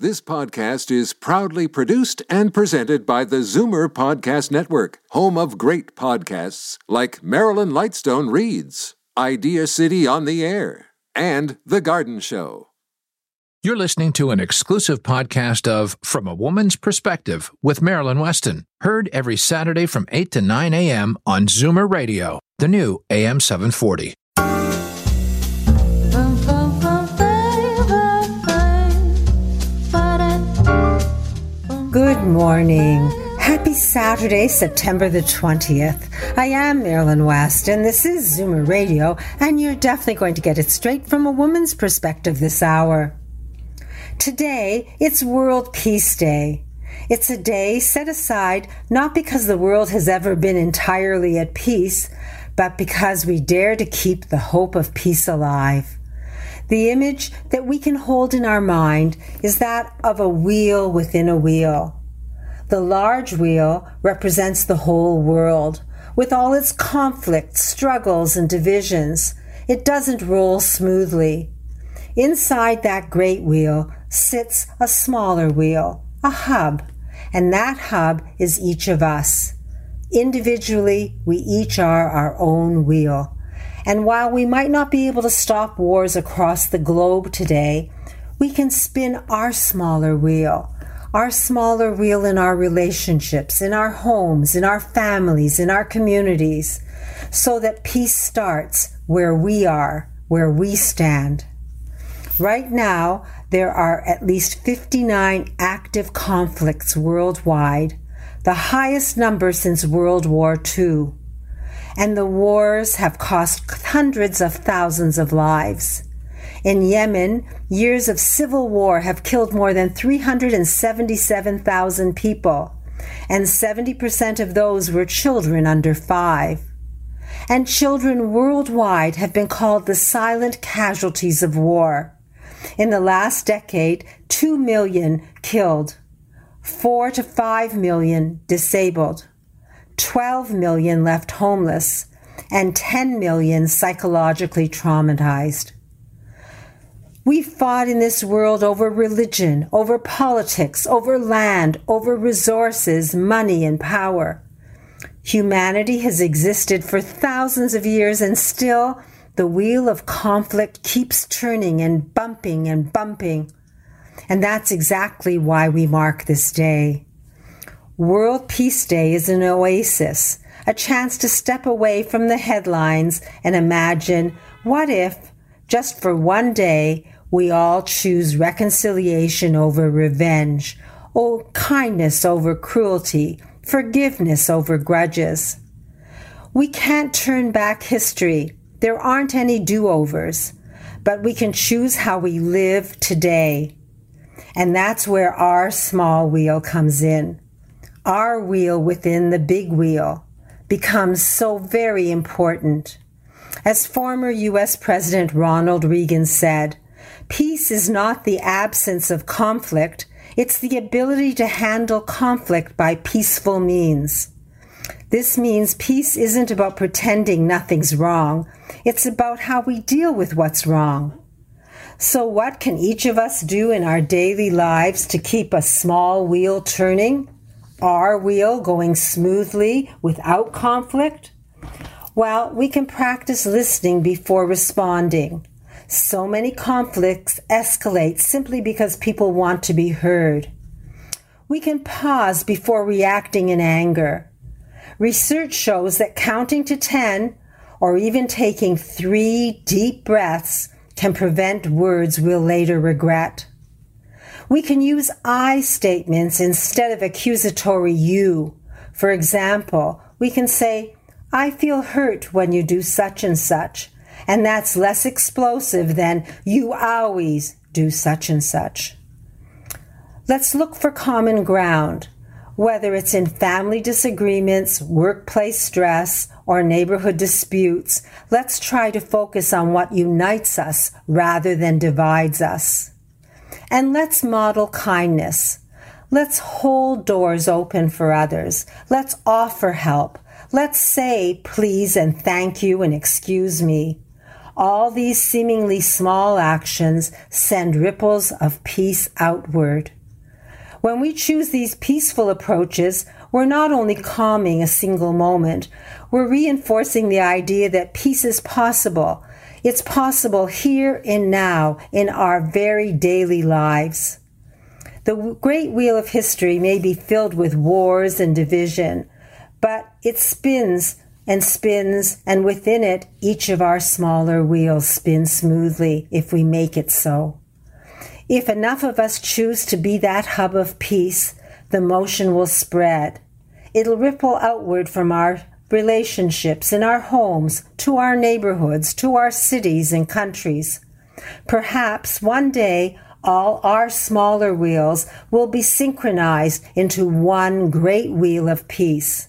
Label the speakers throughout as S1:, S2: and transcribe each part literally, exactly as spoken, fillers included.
S1: This podcast is proudly produced and presented by the Zoomer Podcast Network, home of great podcasts like Marilyn Lightstone Reads, Idea City on the Air, and The Garden Show.
S2: You're listening to an exclusive podcast of From a Woman's Perspective with Marilyn Weston, heard every Saturday from eight to nine a.m. on Zoomer Radio, the new A M seven forty.
S3: Good morning. Happy Saturday, September the twentieth. I am Marilyn West, and this is Zoomer Radio, and you're definitely going to get it straight from a woman's perspective this hour. Today, it's World Peace Day. It's a day set aside not because the world has ever been entirely at peace, but because we dare to keep the hope of peace alive. The image that we can hold in our mind is that of a wheel within a wheel. The large wheel represents the whole world, with all its conflicts, struggles, and divisions. It doesn't roll smoothly. Inside that great wheel sits a smaller wheel, a hub, and that hub is each of us. Individually, we each are our own wheel. And while we might not be able to stop wars across the globe today, we can spin our smaller wheel, our smaller wheel in our relationships, in our homes, in our families, in our communities, so that peace starts where we are, where we stand. Right now, there are at least fifty-nine active conflicts worldwide, the highest number since World War Two. And the wars have cost hundreds of thousands of lives. In Yemen, years of civil war have killed more than three hundred seventy-seven thousand people, and seventy percent of those were children under five. And children worldwide have been called the silent casualties of war. In the last decade, two million killed, four to five million disabled, twelve million left homeless, and ten million psychologically traumatized. We fought in this world over religion, over politics, over land, over resources, money, and power. Humanity has existed for thousands of years, and still the wheel of conflict keeps turning and bumping and bumping. And that's exactly why we mark this day. World Peace Day is an oasis, a chance to step away from the headlines and imagine, what if, just for one day, we all choose reconciliation over revenge, or kindness over cruelty, forgiveness over grudges. We can't turn back history. There aren't any do-overs, but we can choose how we live today. And that's where our small wheel comes in. Our wheel within the big wheel becomes so very important. As former U S President Ronald Reagan said, peace is not the absence of conflict, it's the ability to handle conflict by peaceful means. This means peace isn't about pretending nothing's wrong, it's about how we deal with what's wrong. So what can each of us do in our daily lives to keep a small wheel turning? Our wheel going smoothly without conflict? Well, we can practice listening before responding. So many conflicts escalate simply because people want to be heard. We can pause before reacting in anger. Research shows that counting to ten, or even taking three deep breaths, can prevent words we'll later regret. We can use I statements instead of accusatory you. For example, we can say, I feel hurt when you do such and such, and that's less explosive than you always do such and such. Let's look for common ground, whether it's in family disagreements, workplace stress, or neighborhood disputes. Let's try to focus on what unites us rather than divides us. And let's model kindness. Let's hold doors open for others. Let's offer help. Let's say please and thank you and excuse me. All these seemingly small actions send ripples of peace outward. When we choose these peaceful approaches, we're not only calming a single moment, we're reinforcing the idea that peace is possible. It's possible here and now in our very daily lives. The great wheel of history may be filled with wars and division, but it spins and spins, and within it, each of our smaller wheels spins smoothly if we make it so. If enough of us choose to be that hub of peace, the motion will spread. It'll ripple outward from our relationships in our homes, to our neighborhoods, to our cities and countries. Perhaps one day, all our smaller wheels will be synchronized into one great wheel of peace.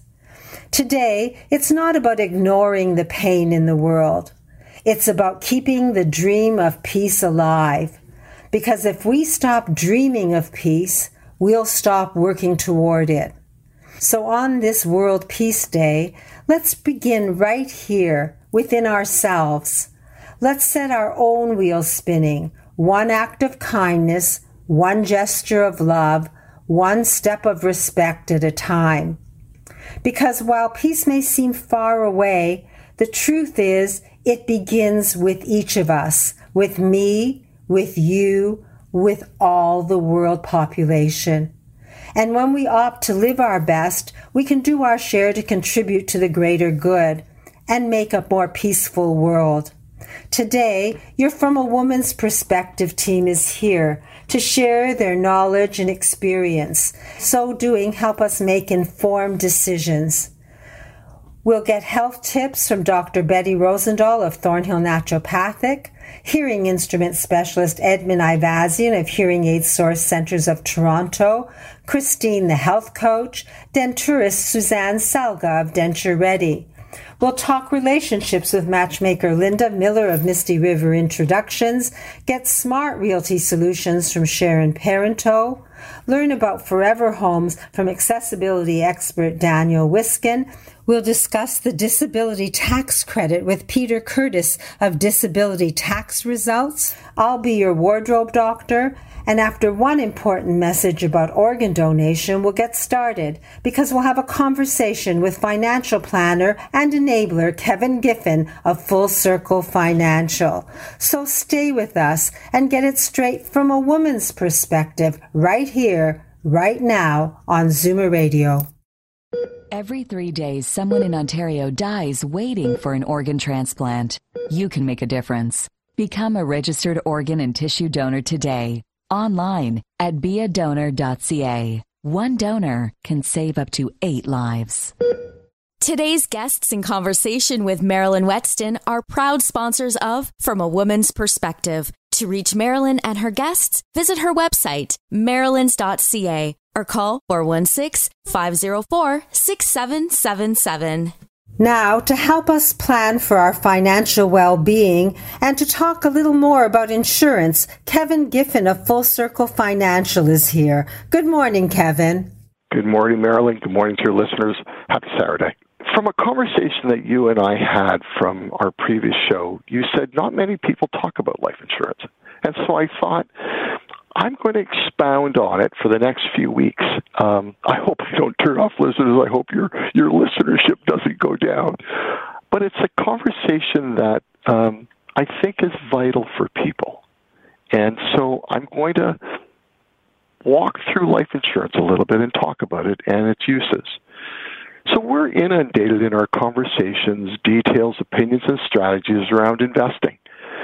S3: Today, it's not about ignoring the pain in the world. It's about keeping the dream of peace alive. Because if we stop dreaming of peace, we'll stop working toward it. So on this World Peace Day, let's begin right here within ourselves. Let's set our own wheels spinning, one act of kindness, one gesture of love, one step of respect at a time. Because while peace may seem far away, the truth is it begins with each of us, with me, with you, with all the world population. And when we opt to live our best, we can do our share to contribute to the greater good and make a more peaceful world. Today, your From a Woman's Perspective team is here to share their knowledge and experience. So doing, help us make informed decisions. We'll get health tips from Doctor Betty Rosendahl of Thornhill Naturopathic, hearing instrument specialist Edmund Ivazian of Hearing Aid Source Centers of Toronto, Christine the health coach, denturist Suzanne Salga of Denture Ready. We'll talk relationships with matchmaker Linda Miller of Misty River Introductions, get smart realty solutions from Sharon Parento, learn about Forever Homes from accessibility expert Daniel Wiskin. We'll discuss the disability tax credit with Peter Curtis of Disability Tax Results. I'll be your wardrobe doctor. And after one important message about organ donation, we'll get started because we'll have a conversation with financial planner and enabler Kevin Giffen of Full Circle Financial. So stay with us and get it straight from a woman's perspective right here, right now on Zoomer Radio.
S4: Every three days, someone in Ontario dies waiting for an organ transplant. You can make a difference. Become a registered organ and tissue donor today. Online at be a donor dot c a. One donor can save up to eight lives.
S5: Today's guests in conversation with Marilyn Wetston are proud sponsors of From a Woman's Perspective. To reach Marilyn and her guests, visit her website, marilyns dot c a, or call four one six, five zero four, six seven seven seven.
S3: Now, to help us plan for our financial well-being and to talk a little more about insurance, Kevin Giffen of Full Circle Financial is here. Good morning, Kevin.
S6: Good morning, Marilyn. Good morning to your listeners. Happy Saturday. From a conversation that you and I had from our previous show, you said not many people talk about life insurance. And so I thought, I'm going to expound on it for the next few weeks. Um, I hope you don't turn off listeners. I hope your your listenership doesn't go down. But it's a conversation that um, I think is vital for people. And so I'm going to walk through life insurance a little bit and talk about it and its uses. So we're inundated in our conversations, details, opinions, and strategies around investing.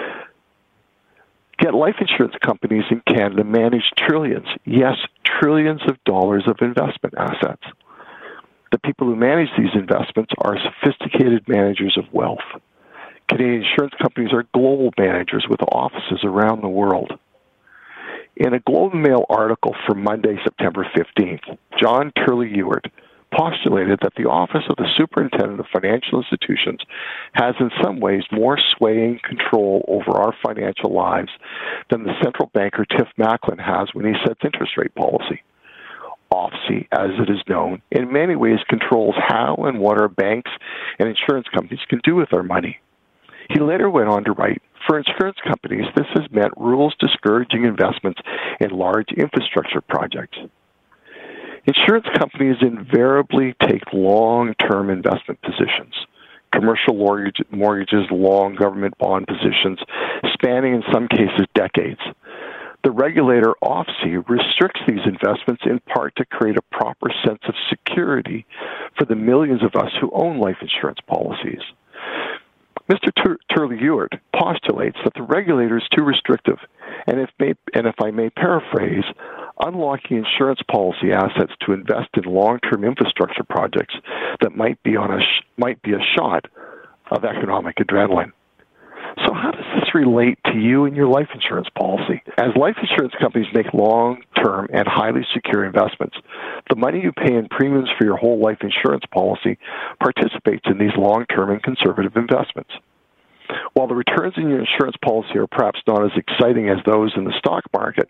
S6: Yet life insurance companies in Canada manage trillions, yes, trillions of dollars of investment assets. The people who manage these investments are sophisticated managers of wealth. Canadian insurance companies are global managers with offices around the world. In a Globe and Mail article from Monday, September fifteenth, John Turley-Ewart postulated that the Office of the Superintendent of Financial Institutions has in some ways more swaying control over our financial lives than the central banker Tiff Macklin has when he sets interest rate policy. O F C, as it is known, in many ways controls how and what our banks and insurance companies can do with our money. He later went on to write, "For insurance companies, this has meant rules discouraging investments in large infrastructure projects. Insurance companies invariably take long-term investment positions, commercial mortgage, mortgages, long government bond positions, spanning in some cases decades. The regulator O F S I restricts these investments in part to create a proper sense of security for the millions of us who own life insurance policies. Mister Tur- Turley-Ewart postulates that the regulator is too restrictive, and if, may, and if I may paraphrase, unlocking insurance policy assets to invest in long-term infrastructure projects that might be on a sh- might be a shot of economic adrenaline." So how does this relate to you and your life insurance policy? As life insurance companies make long-term and highly secure investments, the money you pay in premiums for your whole life insurance policy participates in these long-term and conservative investments. While the returns in your insurance policy are perhaps not as exciting as those in the stock market,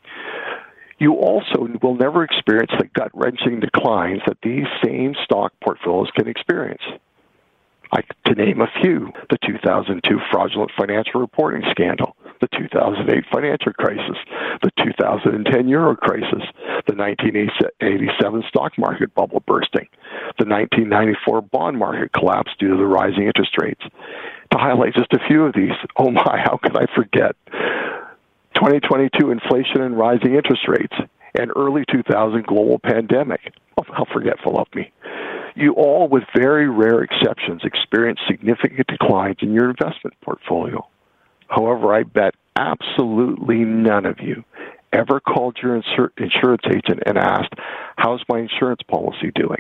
S6: you also will never experience the gut-wrenching declines that these same stock portfolios can experience. I, to name a few, the two thousand two fraudulent financial reporting scandal, the two thousand eight financial crisis, the two thousand ten euro crisis, the nineteen eighty-seven stock market bubble bursting, the nineteen ninety-four bond market collapse due to the rising interest rates. To highlight just a few of these, oh my, how could I forget? twenty twenty-two inflation and rising interest rates, and early two thousand global pandemic. Oh, how forgetful of me. You all, with very rare exceptions, experience significant declines in your investment portfolio. However, I bet absolutely none of you ever called your insur- insurance agent and asked, "How's my insurance policy doing?"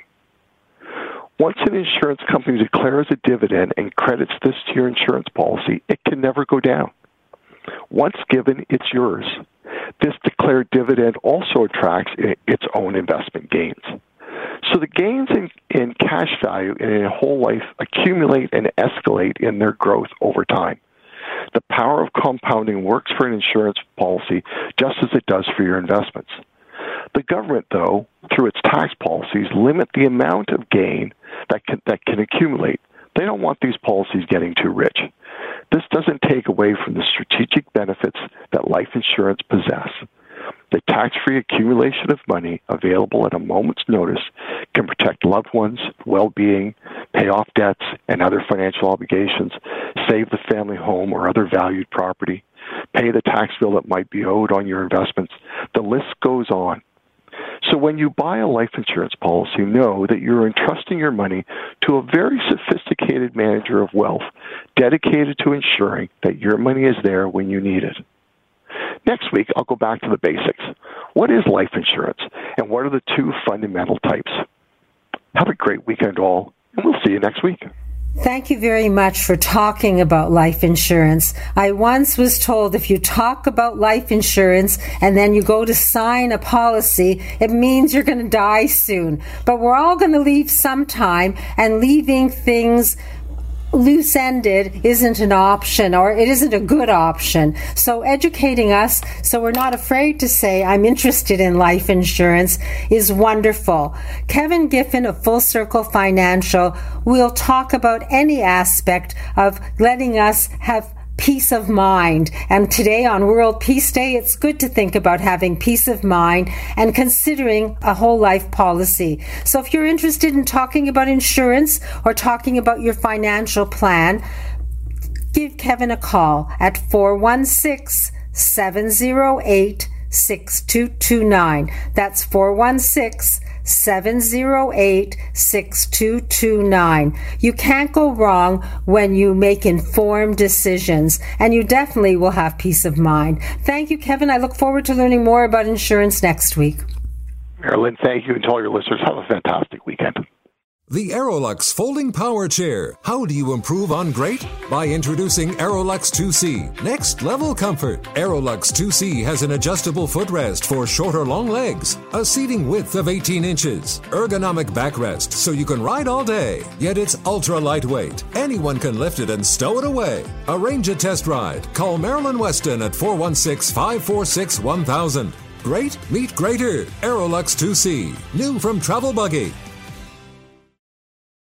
S6: Once an insurance company declares a dividend and credits this to your insurance policy, it can never go down. Once given, it's yours. This declared dividend also attracts its own investment gains. So the gains in, in cash value and in whole life accumulate and escalate in their growth over time. The power of compounding works for an insurance policy just as it does for your investments. The government, though, through its tax policies, limit the amount of gain that can, that can accumulate. They don't want these policies getting too rich. This doesn't take away from the strategic benefits that life insurance possess. The tax-free accumulation of money available at a moment's notice can protect loved ones' well-being, pay off debts and other financial obligations, save the family home or other valued property, pay the tax bill that might be owed on your investments. The list goes on. So when you buy a life insurance policy, know that you're entrusting your money to a very sophisticated manager of wealth dedicated to ensuring that your money is there when you need it. Next week, I'll go back to the basics. What is life insurance, and what are the two fundamental types? Have a great weekend, all, and we'll see you next week.
S3: Thank you very much for talking about life insurance. I once was told if you talk about life insurance and then you go to sign a policy, it means you're going to die soon. But we're all going to leave sometime, and leaving things loose-ended isn't an option, or it isn't a good option. So educating us so we're not afraid to say, "I'm interested in life insurance," is wonderful. Kevin Giffen of Full Circle Financial will talk about any aspect of letting us have peace of mind. And today on World Peace Day, it's good to think about having peace of mind and considering a whole life policy. So if you're interested in talking about insurance or talking about your financial plan, give Kevin a call at four one six, seven zero eight, six two two nine. That's four one six, seven zero eight, six two two nine. You can't go wrong when you make informed decisions, and you definitely will have peace of mind. Thank you, Kevin. I look forward to learning more about insurance next week.
S6: Marilyn, thank you, and to all your listeners, have a fantastic weekend.
S1: The Aerolux Folding Power Chair. How do you improve on great? By introducing Aerolux two C. Next level comfort. Aerolux two C has an adjustable footrest for short or long legs, a seating width of eighteen inches, ergonomic backrest so you can ride all day, yet it's ultra lightweight. Anyone can lift it and stow it away. Arrange a test ride. Call Marilyn Weston at four one six, five four six, one thousand. Great meet greater. Aerolux two C. New from Travel Buggy.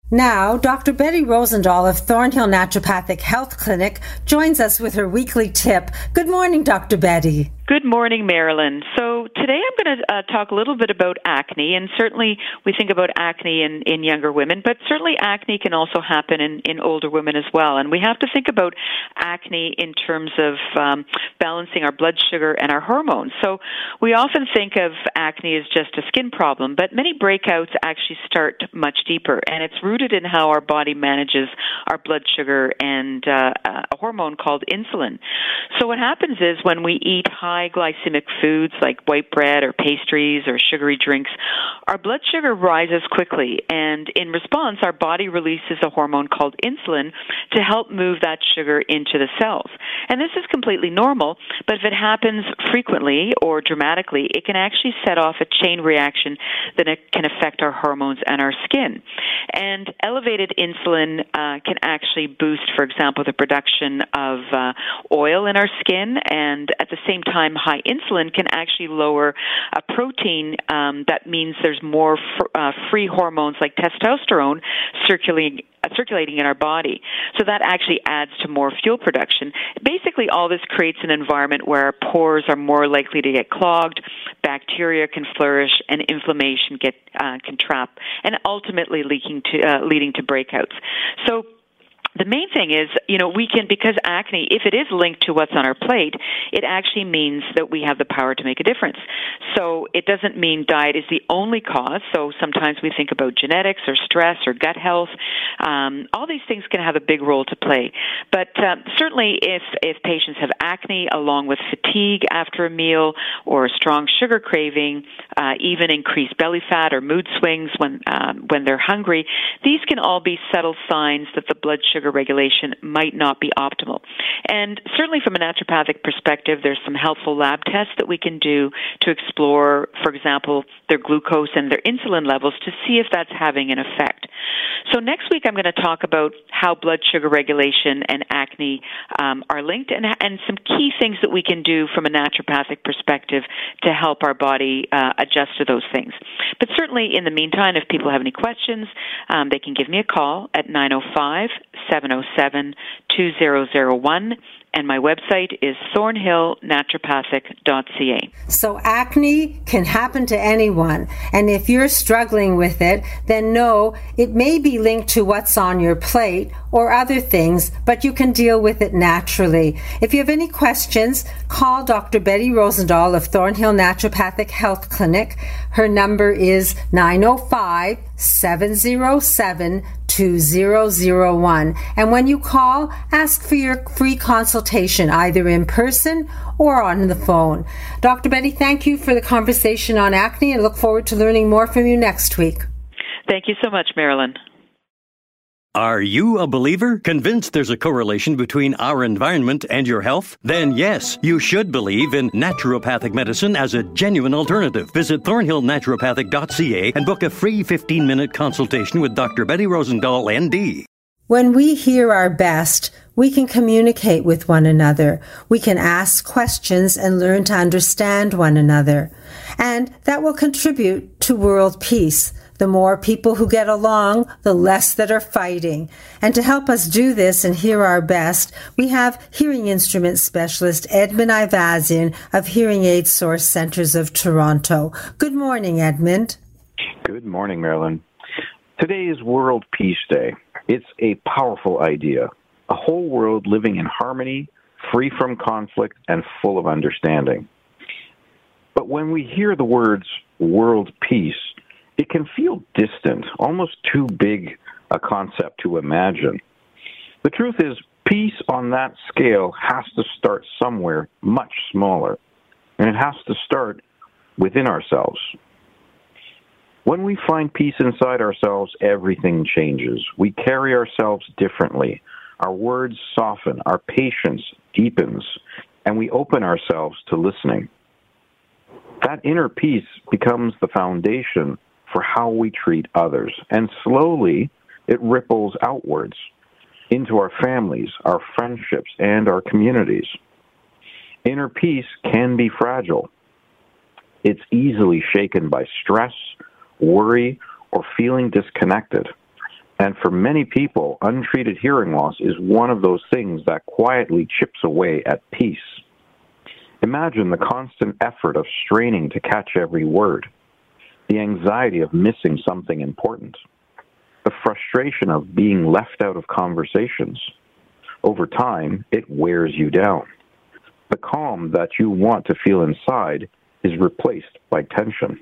S3: Now, Doctor Betty Rosendahl of Thornhill Naturopathic Health Clinic joins us with her weekly tip. Good morning, Doctor Betty.
S7: Good morning, Marilyn. So today I'm going to uh, talk a little bit about acne, and certainly we think about acne in, in younger women, but certainly acne can also happen in, in older women as well. And we have to think about acne in terms of um, balancing our blood sugar and our hormones. So we often think of acne as just a skin problem, but many breakouts actually start much deeper, and it's rooted in how our body manages our blood sugar and uh, a hormone called insulin. So what happens is when we eat high high glycemic foods like white bread or pastries or sugary drinks, our blood sugar rises quickly, and in response, our body releases a hormone called insulin to help move that sugar into the cells. And this is completely normal, but if it happens frequently or dramatically, it can actually set off a chain reaction that it can affect our hormones and our skin. And elevated insulin uh, can actually boost, for example, the production of uh, oil in our skin, and at the same time, high insulin can actually lower a protein um, that means there's more fr- uh, free hormones like testosterone circulating circulating in our body. So that actually adds to more fuel production. Basically, all this creates an environment where our pores are more likely to get clogged, bacteria can flourish, and inflammation get uh, can trap, and ultimately leaking to uh, leading to breakouts. So the main thing is, you know, we can, because acne, if it is linked to what's on our plate, it actually means that we have the power to make a difference. So it doesn't mean diet is the only cause. So sometimes we think about genetics or stress or gut health. Um, all these things can have a big role to play. But uh, certainly if, if patients have acne along with fatigue after a meal or a strong sugar craving, uh, even increased belly fat or mood swings when, um, when they're hungry, these can all be subtle signs that the blood sugar regulation might not be optimal. And certainly from a naturopathic perspective, there's some helpful lab tests that we can do to explore, for example, their glucose and their insulin levels to see if that's having an effect. So next week I'm going to talk about how blood sugar regulation and acne um, are linked, and, and some key things that we can do from a naturopathic perspective to help our body uh, adjust to those things. But certainly in the meantime, if people have any questions, um, they can give me a call at nine oh five, seven oh seven, two oh oh one, and my website is thornhill naturopathic dot c a.
S3: So acne can happen to anyone, and if you're struggling with it, then know it may be linked to what's on your plate or other things, but you can deal with it naturally. If you have any questions, call Doctor Betty Rosendahl of Thornhill Naturopathic Health Clinic. Her number is nine oh five, seven oh seven, two oh oh one. And when you call, ask for your free consultation, either in person or on the phone. Doctor Betty, thank you for the conversation on acne, and look forward to learning more from you next week.
S7: Thank you so much, Marilyn.
S8: Are you a believer? Convinced there's a correlation between our environment and your health? Then yes, you should believe in naturopathic medicine as a genuine alternative. Visit thornhill naturopathic dot c a and book a free fifteen-minute consultation with Doctor Betty Rosendahl, N D.
S3: When we hear our best, we can communicate with one another. We can ask questions and learn to understand one another. And that will contribute to world peace. The more people who get along, the less that are fighting. And to help us do this and hear our best, we have hearing instrument specialist Edmund Ivazian of Hearing Aid Source Centers of Toronto. Good morning, Edmund.
S9: Good morning, Marilyn. Today is World Peace Day. It's a powerful idea. A whole world living in harmony, free from conflict, and full of understanding. But when we hear the words world peace, it can feel distant, almost too big a concept to imagine. The truth is, peace on that scale has to start somewhere much smaller, and it has to start within ourselves. When we find peace inside ourselves, everything changes. We carry ourselves differently. Our words soften, our patience deepens, and we open ourselves to listening. That inner peace becomes the foundation for how we treat others, and slowly it ripples outwards into our families, our friendships, and our communities. Inner peace can be fragile. It's easily shaken by stress, worry, or feeling disconnected. And for many people, untreated hearing loss is one of those things that quietly chips away at peace. Imagine the constant effort of straining to catch every word, the anxiety of missing something important, the frustration of being left out of conversations. Over time, it wears you down. The calm that you want to feel inside is replaced by tension.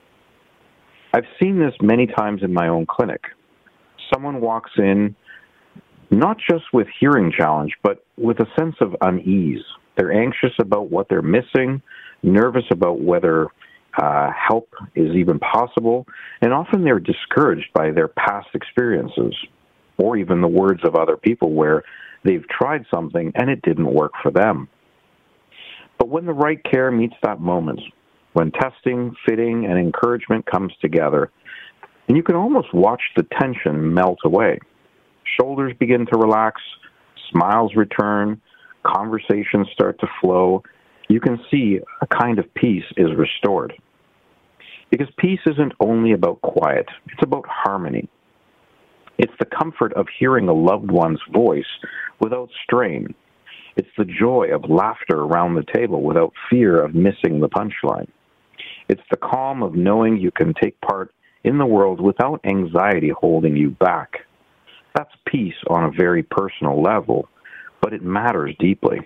S9: I've seen this many times in my own clinic. Someone walks in not just with hearing challenge, but with a sense of unease. They're anxious about what they're missing, nervous about whether uh, help is even possible, and often they're discouraged by their past experiences or even the words of other people where they've tried something and it didn't work for them. But when the right care meets that moment, when testing, fitting, and encouragement comes together, and you can almost watch the tension melt away. Shoulders begin to relax, smiles return, conversations start to flow. You can see a kind of peace is restored. Because peace isn't only about quiet, it's about harmony. It's the comfort of hearing a loved one's voice without strain. It's the joy of laughter around the table without fear of missing the punchline. It's the calm of knowing you can take part in the world without anxiety holding you back. That's peace on a very personal level, but it matters deeply.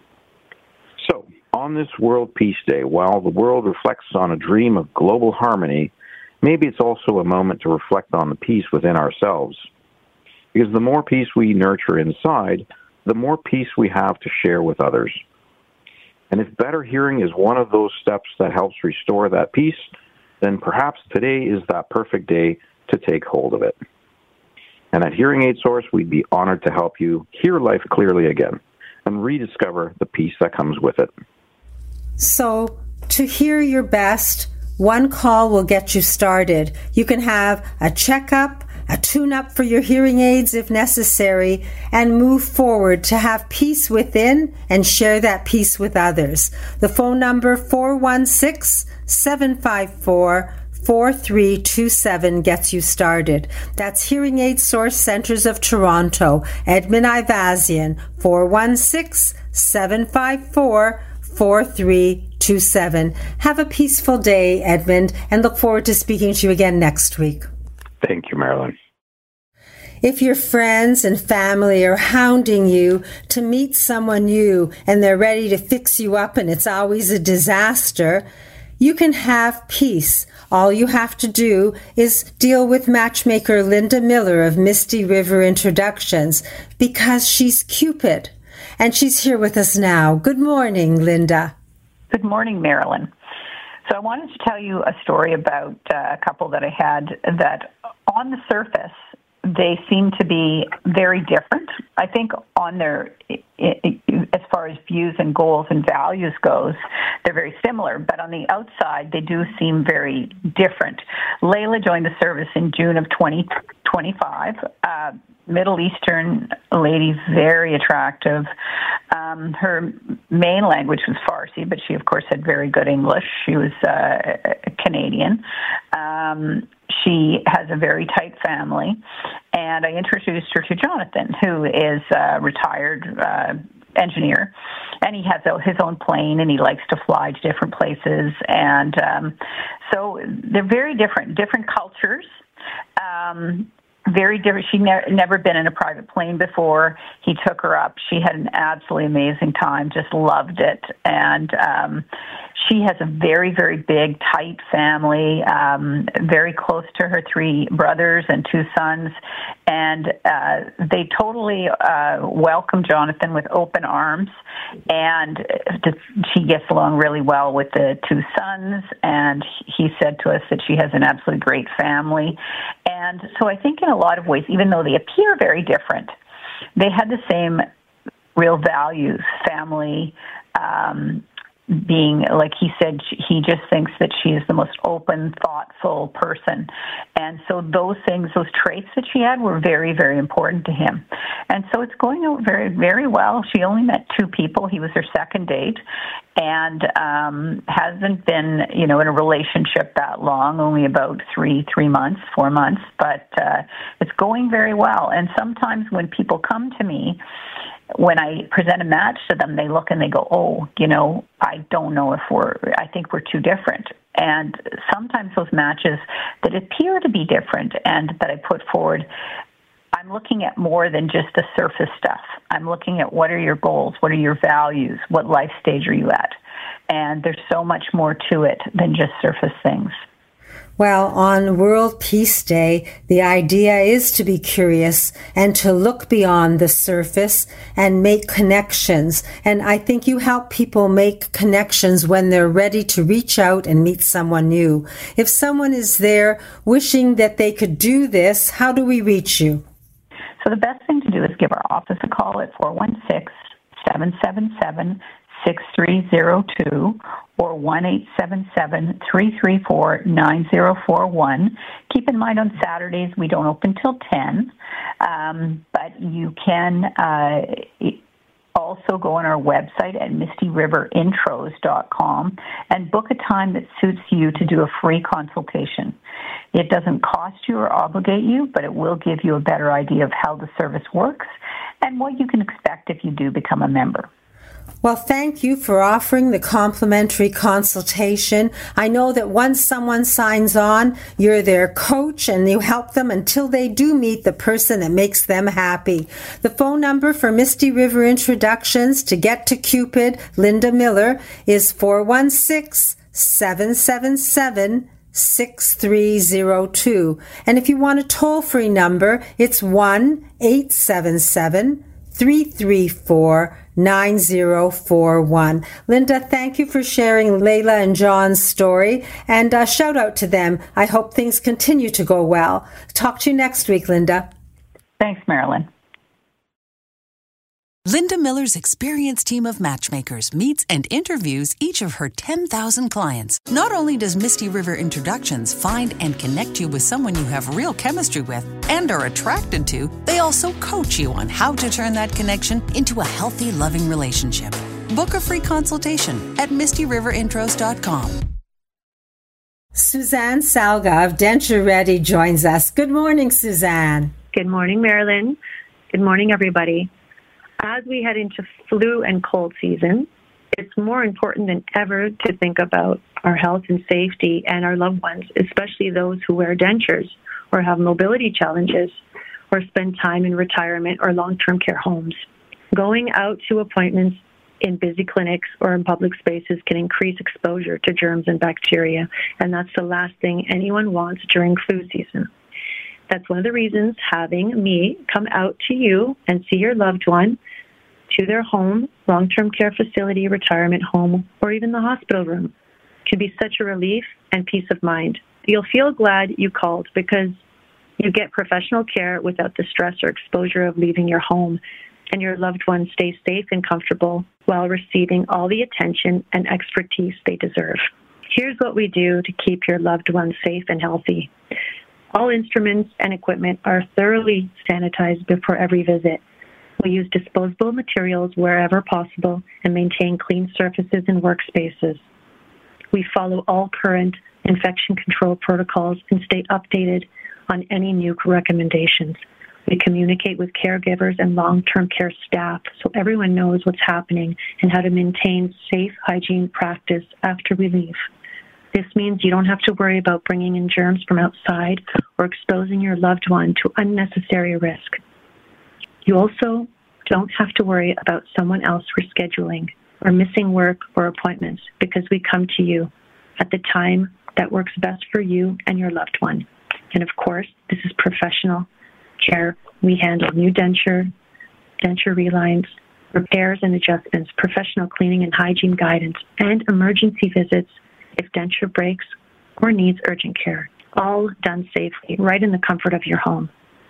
S9: So, on this World Peace Day, while the world reflects on a dream of global harmony, maybe it's also a moment to reflect on the peace within ourselves. Because the more peace we nurture inside, the more peace we have to share with others. And if better hearing is one of those steps that helps restore that peace, then perhaps today is that perfect day to take hold of it. And at Hearing Aid Source, we'd be honored to help you hear life clearly again and rediscover the peace that comes with it.
S3: So, to hear your best, one call will get you started. You can have a checkup, a tune-up for your hearing aids if necessary, and move forward to have peace within and share that peace with others. The phone number four one six, seven five four, four three two seven gets you started. That's Hearing Aid Source Centers of Toronto. Edmund Ivazian, four one six, seven five four, four three two seven. Have a peaceful day, Edmund, and look forward to speaking to you again next week.
S9: Thank you, Marilyn.
S3: If your friends and family are hounding you to meet someone new and they're ready to fix you up and it's always a disaster, you can have peace. All you have to do is deal with matchmaker Linda Miller of Misty River Introductions because she's Cupid. And she's here with us now. Good morning, Linda.
S10: Good morning, Marilyn. So I wanted to tell you a story about uh, a couple that I had that on the surface, they seem to be very different. I think on their, as far as views and goals and values goes, they're very similar. But on the outside, they do seem very different. Layla joined the service in June of twenty twenty-five. Uh, Middle Eastern lady, very attractive. Um, her main language was Farsi, but she, of course, had very good English. She was uh, Canadian. Um, she has a very tight family, and I introduced her to Jonathan, who is a retired uh, engineer, and he has his own plane, and he likes to fly to different places, and um, so they're very different, different cultures. Um, Very different. She'd ne- never been in a private plane before. He took her up. She had an absolutely amazing time, just loved it. And um, she has a very, very big, tight family, um, very close to her three brothers and two sons. And uh, they totally uh, welcome Jonathan with open arms. And she gets along really well with the two sons. And he said to us that she has an absolutely great family. And so I think in a lot of ways, even though they appear very different, they had the same real values, family, um, being, like he said, he just thinks that she is the most open, thoughtful person. And so those things, those traits that she had were very, very important to him. And so it's going out very, very well. She only met two people. He was her second date, and um, hasn't been, you know, in a relationship that long, only about three, three months, four months, but uh, it's going very well. And sometimes when people come to me, when I present a match to them, they look and they go, oh, you know, I don't know if we're, I think we're too different. And sometimes those matches that appear to be different and that I put forward, I'm looking at more than just the surface stuff. I'm looking at what are your goals, what are your values, what life stage are you at? And there's so much more to it than just surface things.
S3: Well, on World Peace Day, the idea is to be curious and to look beyond the surface and make connections. And I think you help people make connections when they're ready to reach out and meet someone new. If someone is there wishing that they could do this, how do we reach you?
S10: So the best thing to do is give our office a call at four one six, seven seven seven, six three zero two or one eight seven seven, three three four, nine zero four one. Keep in mind on Saturdays we don't open till ten, um, but you can uh, also go on our website at misty river intros dot com and book a time that suits you to do a free consultation. It doesn't cost you or obligate you, but it will give you a better idea of how the service works and what you can expect if you do become a member.
S3: Well, thank you for offering the complimentary consultation. I know that once someone signs on, you're their coach and you help them until they do meet the person that makes them happy. The phone number for Misty River Introductions to get to Cupid, Linda Miller, is four one six, seven seven seven, six three zero two. And if you want a toll-free number, it's one eight seven seven, three three four, nine zero four one. Linda, thank you for sharing Layla and John's story, and uh, shout out to them. I hope things continue to go well. Talk to you next week, Linda.
S10: Thanks, Marilyn.
S11: Linda Miller's experienced team of matchmakers meets and interviews each of her ten thousand clients. Not only does Misty River Introductions find and connect you with someone you have real chemistry with and are attracted to, they also coach you on how to turn that connection into a healthy, loving relationship. Book a free consultation at misty river intros dot com.
S3: Suzanne Salga of Denture Ready joins us. Good morning, Suzanne.
S12: Good morning, Marilyn. Good morning, everybody. As we head into flu and cold season, it's more important than ever to think about our health and safety and our loved ones, especially those who wear dentures or have mobility challenges or spend time in retirement or long-term care homes. Going out to appointments in busy clinics or in public spaces can increase exposure to germs and bacteria, and that's the last thing anyone wants during flu season. That's one of the reasons having me come out to you and see your loved one to their home, long-term care facility, retirement home, or even the hospital room can be such a relief and peace of mind. You'll feel glad you called because you get professional care without the stress or exposure of leaving your home, and your loved one stays safe and comfortable while receiving all the attention and expertise they deserve. Here's what we do to keep your loved one safe and healthy. All instruments and equipment are thoroughly sanitized before every visit. We use disposable materials wherever possible and maintain clean surfaces and workspaces. We follow all current infection control protocols and stay updated on any new recommendations. We communicate with caregivers and long-term care staff so everyone knows what's happening and how to maintain safe hygiene practice after we leave. This means you don't have to worry about bringing in germs from outside or exposing your loved one to unnecessary risk. You also don't have to worry about someone else rescheduling or missing work or appointments because we come to you at the time that works best for you and your loved one. And of course, this is professional care. We handle new denture, denture relines, repairs and adjustments, professional cleaning and hygiene guidance, and emergency visits if denture breaks or needs urgent care, all done safely, right in the comfort of your home.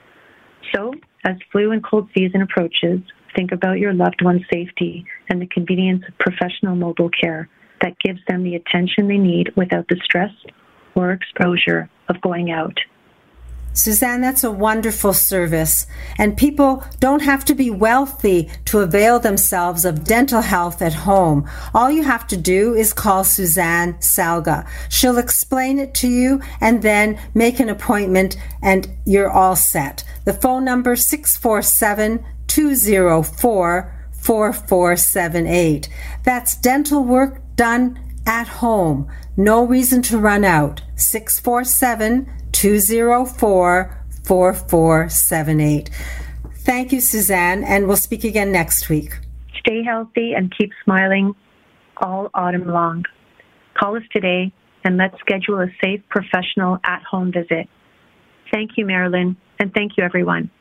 S12: So, as flu and cold season approaches, think about your loved one's safety and the convenience of professional mobile care. that gives them the attention they need without the stress or exposure of going out.
S3: Suzanne, that's a wonderful service. And people don't have to be wealthy to avail themselves of dental health at home. All you have to do is call Suzanne Salga. She'll explain it to you and then make an appointment and you're all set. The phone number six four seven, two zero four, four four seven eight. That's dental work done at home. No reason to run out. six four seven, two zero four, four four seven eight. Thank you, Suzanne, and we'll speak again next week.
S12: Stay healthy and keep smiling all autumn long. Call us today and let's schedule a safe professional at-home visit. Thank you, Marilyn, and thank you, everyone.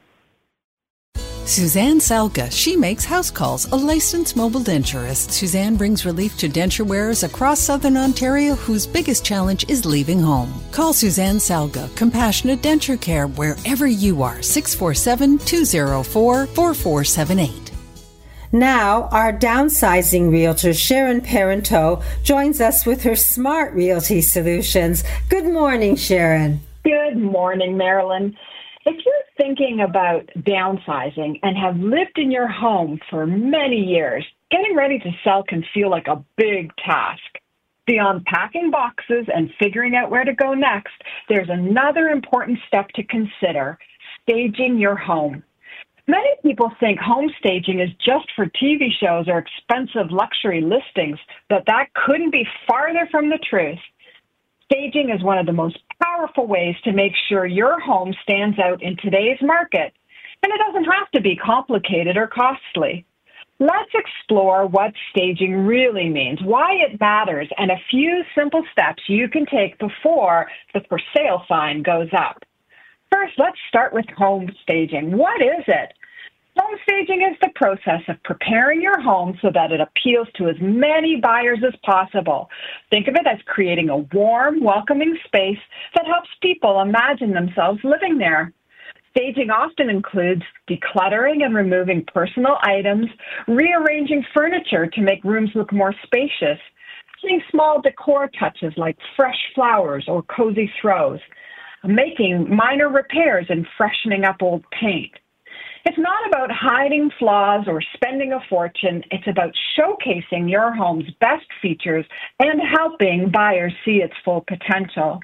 S11: Suzanne Salga, she makes house calls, a licensed mobile denturist. Suzanne brings relief to denture wearers across Southern Ontario whose biggest challenge is leaving home. Call Suzanne Salga, Compassionate Denture Care, wherever you are, six four seven, two zero four, four four seven eight.
S3: Now, our downsizing realtor, Sharon Parenteau, joins us with her smart realty solutions. Good morning, Sharon.
S13: Good morning, Marilyn. If you're thinking about downsizing and have lived in your home for many years, getting ready to sell can feel like a big task. Beyond packing boxes and figuring out where to go next, there's another important step to consider: staging your home. Many people think home staging is just for T V shows or expensive luxury listings, but that couldn't be farther from the truth. Staging is one of the most powerful ways to make sure your home stands out in today's market, and it doesn't have to be complicated or costly. Let's explore what staging really means, why it matters, and a few simple steps you can take before the for sale sign goes up. First, let's start with home staging. What is it? Home staging is the process of preparing your home so that it appeals to as many buyers as possible. Think of it as creating a warm, welcoming space that helps people imagine themselves living there. Staging often includes decluttering and removing personal items, rearranging furniture to make rooms look more spacious, adding small decor touches like fresh flowers or cozy throws, making minor repairs and freshening up old paint. It's not about hiding flaws or spending a fortune. It's about showcasing your home's best features and helping buyers see its full potential.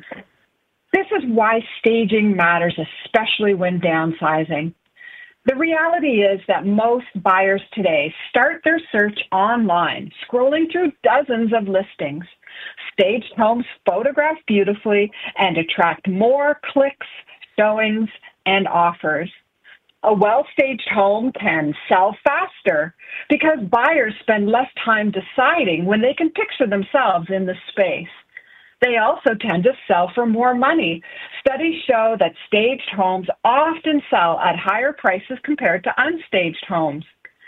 S13: This is why staging matters, especially when downsizing. The reality is that most buyers today start their search online, scrolling through dozens of listings. Staged homes photograph beautifully and attract more clicks, showings, and offers. A well-staged home can sell faster because buyers spend less time deciding when they can picture themselves in the space. They also tend to sell for more money. Studies show that staged homes often sell at higher prices compared to unstaged homes.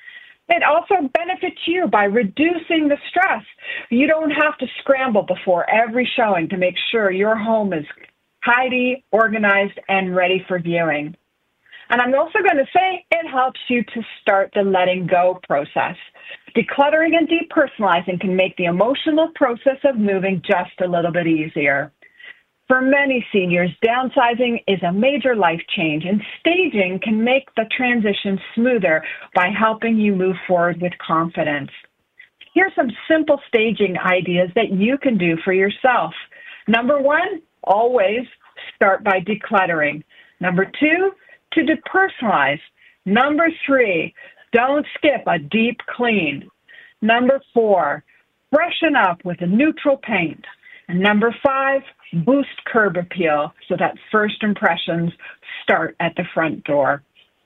S13: It also benefits you by reducing the stress. You don't have to scramble before every showing to make sure your home is tidy, organized, and ready for viewing. And I'm also going to say it helps you to start the letting go process. Decluttering and depersonalizing can make the emotional process of moving just a little bit easier. For many seniors, downsizing is a major life change, and staging can make the transition smoother by helping you move forward with confidence. Here's some simple staging ideas that you can do for yourself. Number one, always start by decluttering. Number two, to depersonalize. Number three, don't skip a deep clean. Number four, freshen up with a neutral paint. And number five, boost curb appeal so that first impressions start at the front door.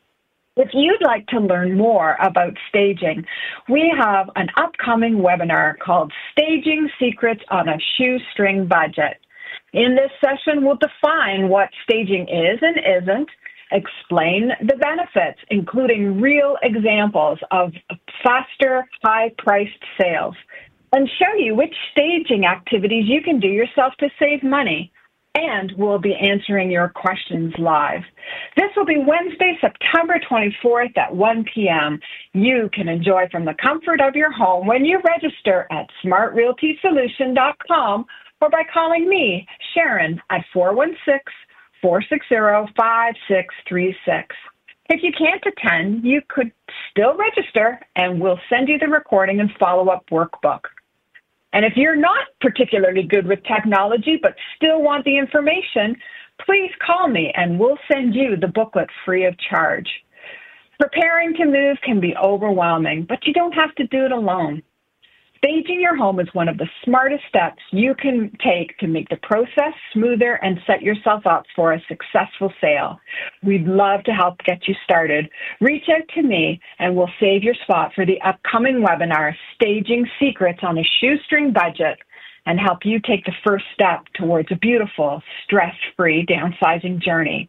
S13: If you'd like to learn more about staging, we have an upcoming webinar called Staging Secrets on a Shoestring Budget. In this session, we'll define what staging is and isn't, explain the benefits, including real examples of faster, high-priced sales, and show you which staging activities you can do yourself to save money. And we'll be answering your questions live. This will be Wednesday, September twenty-fourth at one p.m. You can enjoy from the comfort of your home when you register at smart realty solution dot com or by calling me, Sharon, at four one six, four six zero, five six three six. If you can't attend, you could still register and we'll send you the recording and follow-up workbook. And if you're not particularly good with technology but still want the information, please call me and we'll send you the booklet free of charge. Preparing to move can be overwhelming, but you don't have to do it alone. Staging your home is one of the smartest steps you can take to make the process smoother and set yourself up for a successful sale. We'd love to help get you started. Reach out to me and we'll save your spot for the upcoming webinar, Staging Secrets on a Shoestring Budget, and help you take the first step towards a beautiful, stress-free downsizing journey.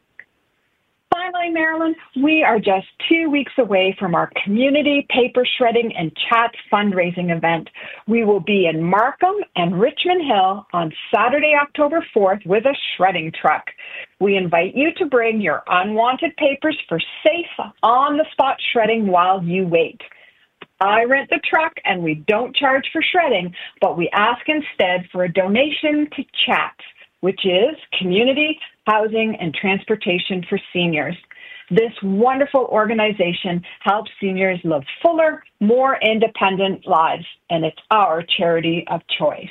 S13: Finally, Marilyn, we are just two weeks away from our community paper shredding and chat fundraising event. We will be in Markham and Richmond Hill on Saturday, October fourth with a shredding truck. We invite you to bring your unwanted papers for safe, on-the-spot shredding while you wait. I rent the truck and we don't charge for shredding, but we ask instead for a donation to chat, which is Community Housing and Transportation for Seniors. This wonderful organization helps seniors live fuller, more independent lives, and it's our charity of choice.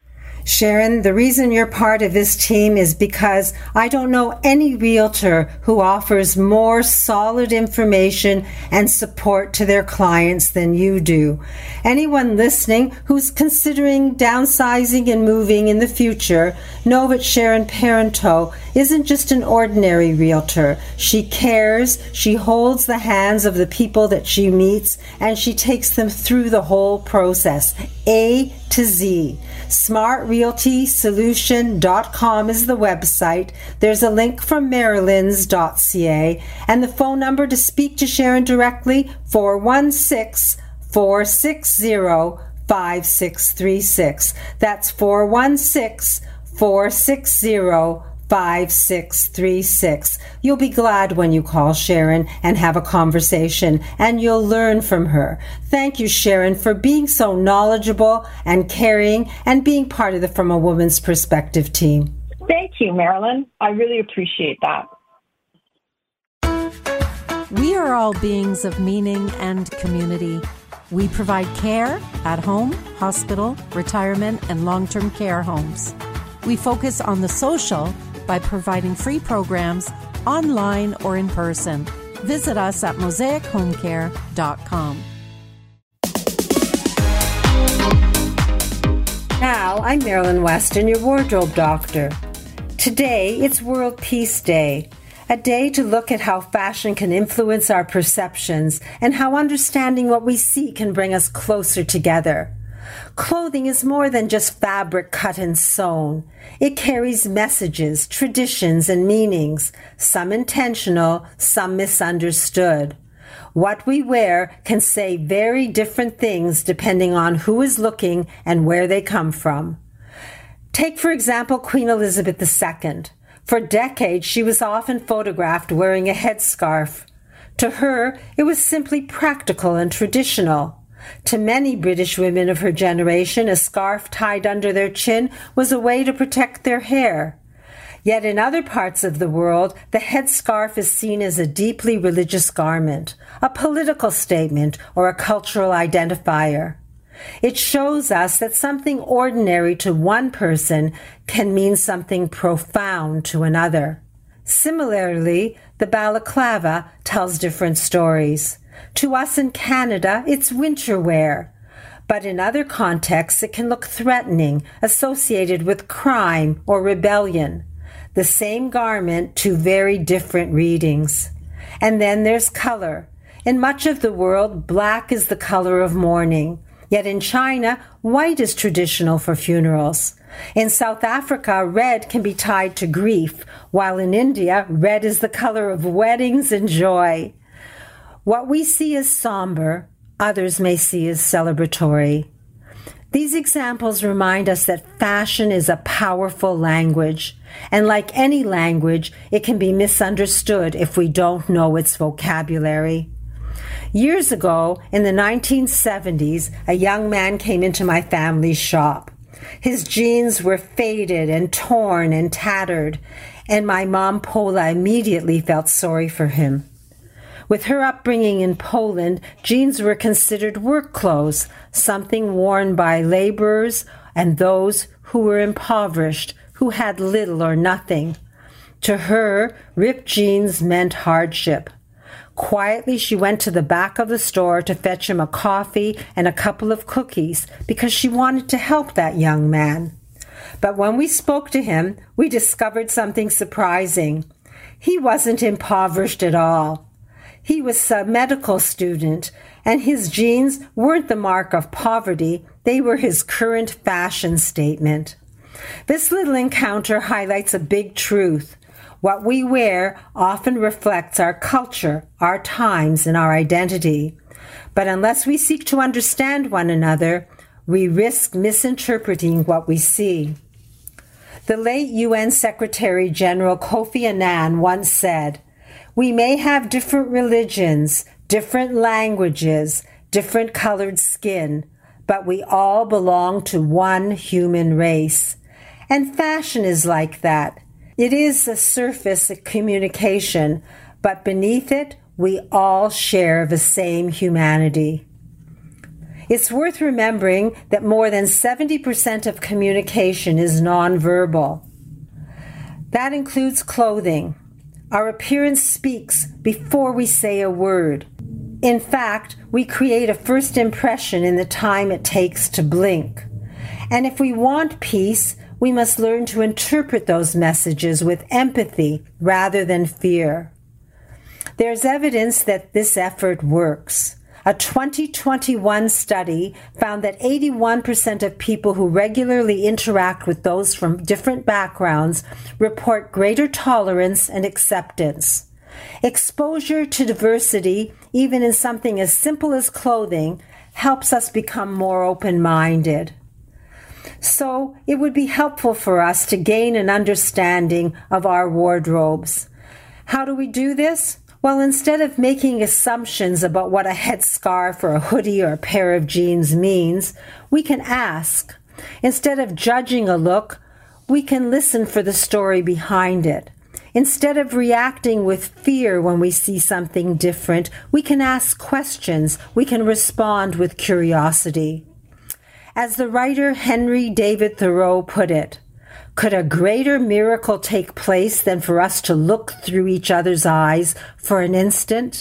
S3: Sharon, the reason you're part of this team is because I don't know any realtor who offers more solid information and support to their clients than you do. Anyone listening who's considering downsizing and moving in the future, know that Sharon Parenteau isn't just an ordinary realtor. She cares, she holds the hands of the people that she meets, and she takes them through the whole process, A to Z. smart realty solution dot com is the website. There's a link from marylands dot c a, and the phone number to speak to Sharon directly, four one six, four six zero, five six three six. That's four one six, four six zero, five six three six. You'll be glad when you call Sharon and have a conversation, and you'll learn from her. Thank you, Sharon, for being so knowledgeable and caring and being part of the From a Woman's Perspective team.
S13: Thank you, Marilyn. I really appreciate that.
S14: We are all beings of meaning and community. We provide care at home, hospital, retirement, and long-term care homes. We focus on the social by providing free programs online or in person. Visit us at mosaic home care dot com.
S3: Now, I'm Marilyn Weston, your wardrobe doctor. Today, it's World Peace Day, a day to look at how fashion can influence our perceptions and how understanding what we see can bring us closer together. Clothing is more than just fabric cut and sewn. It carries messages, traditions, and meanings, some intentional, some misunderstood. What we wear can say very different things depending on who is looking and where they come from. Take, for example, Queen Elizabeth the Second. For decades, she was often photographed wearing a headscarf. To her, it was simply practical and traditional. To many British women of her generation, a scarf tied under their chin was a way to protect their hair. Yet in other parts of the world, the headscarf is seen as a deeply religious garment, a political statement, or a cultural identifier. It shows us that something ordinary to one person can mean something profound to another. Similarly, the balaclava tells different stories. To us in Canada, it's winter wear. But in other contexts, it can look threatening, associated with crime or rebellion. The same garment, two very different readings. And then there's color. In much of the world, black is the color of mourning. Yet in China, white is traditional for funerals. In South Africa, red can be tied to grief, while in India, red is the color of weddings and joy. What we see as somber, others may see as celebratory. These examples remind us that fashion is a powerful language, and like any language, it can be misunderstood if we don't know its vocabulary. Years ago, in the nineteen seventies, a young man came into my family's shop. His jeans were faded and torn and tattered, and my mom Paula immediately felt sorry for him. With her upbringing in Poland, jeans were considered work clothes, something worn by laborers and those who were impoverished, who had little or nothing. To her, ripped jeans meant hardship. Quietly, she went to the back of the store to fetch him a coffee and a couple of cookies because she wanted to help that young man. But when we spoke to him, we discovered something surprising. He wasn't impoverished at all. He was a medical student, and his jeans weren't the mark of poverty, they were his current fashion statement. This little encounter highlights a big truth. What we wear often reflects our culture, our times, and our identity. But unless we seek to understand one another, we risk misinterpreting what we see. The late U N Secretary General Kofi Annan once said, "We may have different religions, different languages, different colored skin, but we all belong to one human race." And fashion is like that. It is a surface of communication, but beneath it, we all share the same humanity. It's worth remembering that more than seventy percent of communication is nonverbal. That includes clothing. Our appearance speaks before we say a word. In fact, we create a first impression in the time it takes to blink. And if we want peace, we must learn to interpret those messages with empathy rather than fear. There's evidence that this effort works. A twenty twenty-one study found that eighty-one percent of people who regularly interact with those from different backgrounds report greater tolerance and acceptance. Exposure to diversity, even in something as simple as clothing, helps us become more open-minded. So it would be helpful for us to gain an understanding of our wardrobes. How do we do this? Well, instead of making assumptions about what a headscarf or a hoodie or a pair of jeans means, we can ask. Instead of judging a look, we can listen for the story behind it. Instead of reacting with fear when we see something different, we can ask questions. We can respond with curiosity. As the writer Henry David Thoreau put it, could a greater miracle take place than for us to look through each other's eyes for an instant?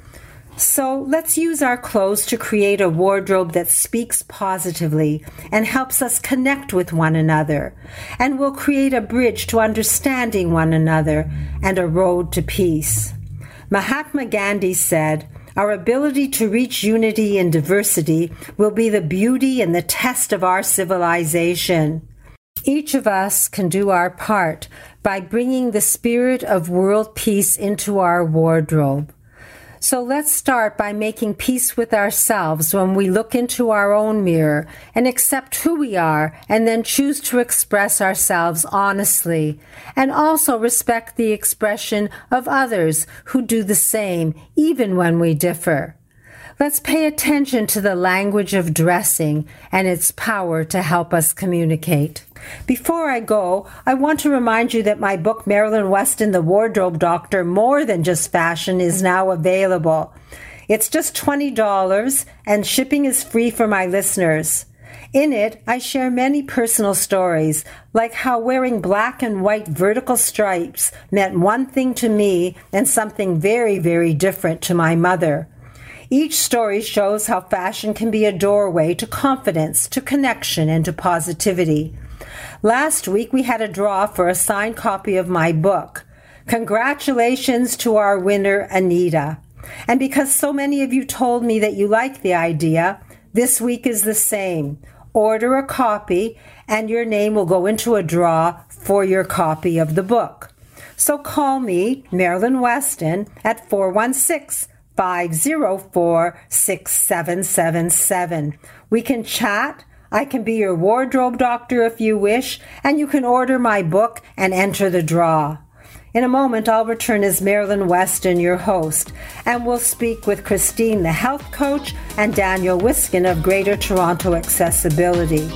S3: So let's use our clothes to create a wardrobe that speaks positively and helps us connect with one another, and will create a bridge to understanding one another and a road to peace. Mahatma Gandhi said, "Our ability to reach unity in diversity will be the beauty and the test of our civilization." Each of us can do our part by bringing the spirit of world peace into our wardrobe. So let's start by making peace with ourselves when we look into our own mirror and accept who we are, and then choose to express ourselves honestly, and also respect the expression of others who do the same, even when we differ. Let's pay attention to the language of dressing and its power to help us communicate. Before I go, I want to remind you that my book, Marilyn Weston, The Wardrobe Doctor, More Than Just Fashion, is now available. It's just twenty dollars, and shipping is free for my listeners. In it, I share many personal stories, like how wearing black and white vertical stripes meant one thing to me and something very, very different to my mother. Each story shows how fashion can be a doorway to confidence, to connection, and to positivity. Last week, we had a draw for a signed copy of my book. Congratulations to our winner, Anita. And because so many of you told me that you like the idea, this week is the same. Order a copy, and your name will go into a draw for your copy of the book. So call me, Marilyn Weston, at four one six, five oh four, six seven seven seven. We can chat. I can be your wardrobe doctor if you wish, and you can order my book and enter the draw. In a moment, I'll return as Marilyn Weston, your host, and we'll speak with Christine, the health coach, and Daniel Wiskin of Greater Toronto Accessibility.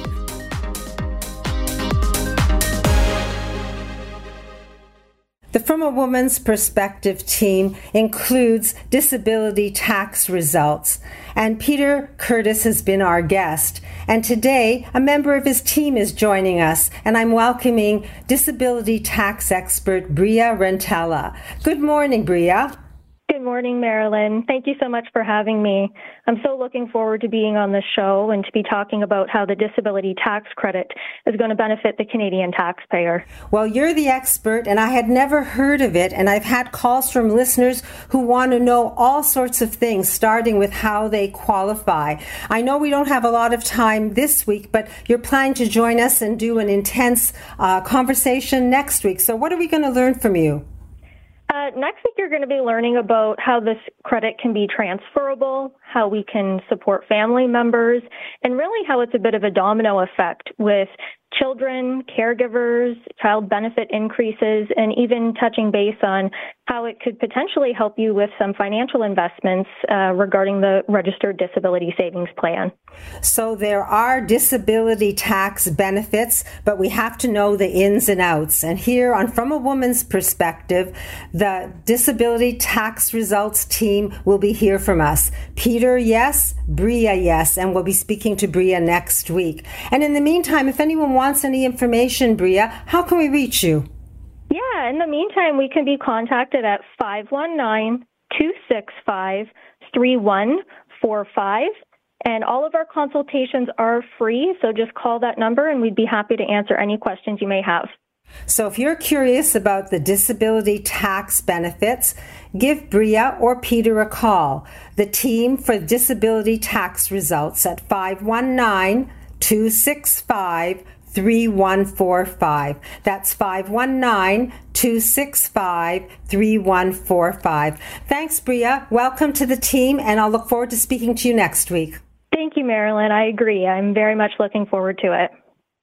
S3: The From a Woman's Perspective team includes disability tax results, and Peter Curtis has been our guest. And today, a member of his team is joining us, and I'm welcoming disability tax expert Bria Rentella. Good morning, Bria.
S15: Good morning, Marilyn. Thank you so much for having me. I'm so looking forward to being on this show and to be talking about how the disability tax credit is going to benefit the Canadian taxpayer.
S3: Well, you're the expert, and I had never heard of it, and I've had calls from listeners who want to know all sorts of things, starting with how they qualify. I know we don't have a lot of time this week, but you're planning to join us and do an intense uh, conversation next week. So what are we going to learn from you?
S15: Uh, next week, you're going to be learning about how this credit can be transferable, how we can support family members, and really how it's a bit of a domino effect with children, caregivers, child benefit increases, and even touching base on how it could potentially help you with some financial investments uh, regarding the Registered Disability Savings Plan.
S3: So there are disability tax benefits, but we have to know the ins and outs. And here on From a Woman's Perspective, the Disability Tax Results team will be here from us. Peter, yes. Bria, yes. And we'll be speaking to Bria next week. And in the meantime, if anyone wants any information, Bria, how can we reach you?
S15: Yeah, in the meantime, we can be contacted at five one nine, two six five, three one four five. And all of our consultations are free, so just call that number and we'd be happy to answer any questions you may have.
S3: So if you're curious about the disability tax benefits, give Bria or Peter a call. The team for disability tax results at five one nine, two six five, three one four five. That's five one nine, two six five, three one four five. Thanks, Bria. Welcome to the team, and I'll look forward to speaking to you next week.
S15: Thank you, Marilyn. I agree. I'm very much looking forward to it.